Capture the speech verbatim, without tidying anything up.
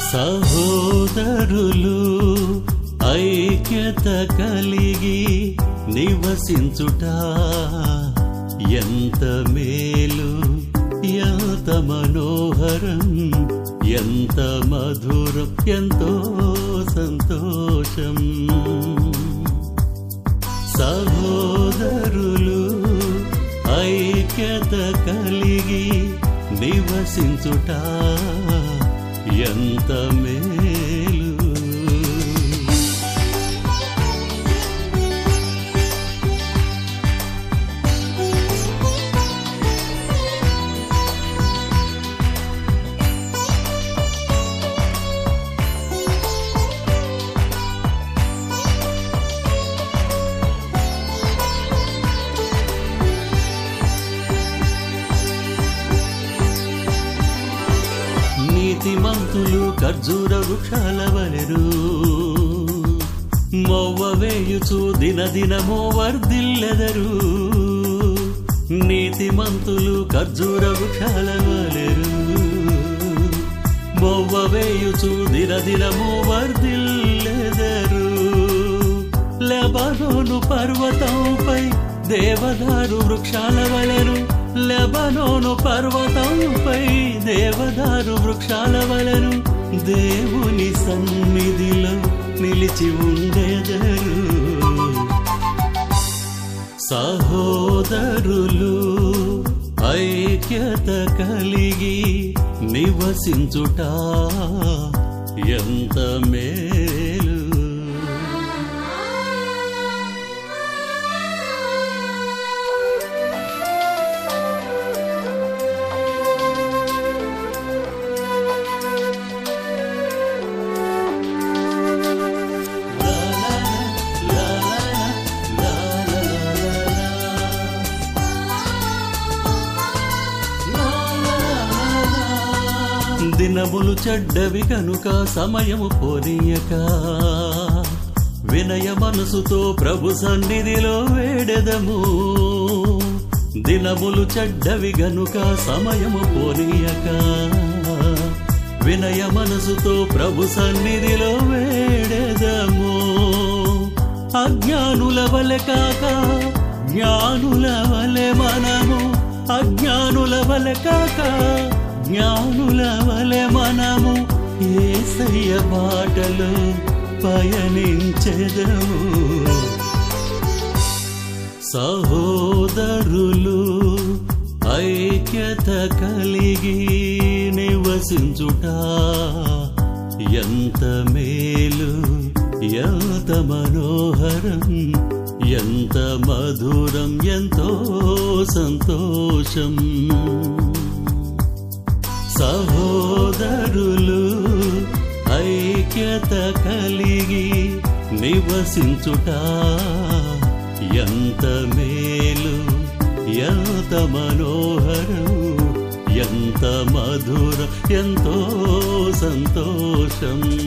సహోదరులు ఐక్యత కలిగి నివసించుట ఎంత మేలు, ఎంత మనోహరం, ఎంత మధురం, ఎంతో సంతోషం. సహోదరులు ఐక్యత కలిగి నివసించుట ఎంత మేలు. నీతిమంతులు ఖర్జూర వృక్షాల వలెను, మొవ్వ వేయుచు దినదినమో వర్ధిల్లెదరు. నీతిమంతులు ఖర్జూర వృక్షాల వలెను, మొవ్వ వేయుచు దినదినమో వర్ధిల్లెదరు. లెబనోను పర్వతంపై దేవదారు వృక్షాల వలెను, లెబనోను పర్వతంపై దేవదారు వృక్షాల వలెను దేవుని సన్నిధిలో నిలిచి ఉండెదరు. సహోదరులు ఐక్యత కలిగి నివసించుట ఎంత మేలు. దినములు చెడ్డవి కనుక సమయము పోనీయక, వినయ మనసుతో ప్రభు సన్నిధిలో వేడెదము. దినములు చెడ్డవి గనుక సమయము పోనీయక, వినయ మనసుతో ప్రభు సన్నిధిలో వేడెదము. అజ్ఞానుల వలె కాక జ్ఞానుల వలె మనము, అజ్ఞానుల వలె కాక జ్ఞానుల వలె మనము యేసయ్య బాటలో పయనించెదము. సహోదరులు ఐక్యత కలిగి నివసించుట ఎంత మేలు, ఎంత మనోహరం, ఎంత మధురం, ఎంతో సంతోషం. సహోదరులు ఐక్యత కలిగి నివసించుట ఎంత మేలు, ఎంత మనోహరం, ఎంత మధురం, ఎంతో సంతోషం.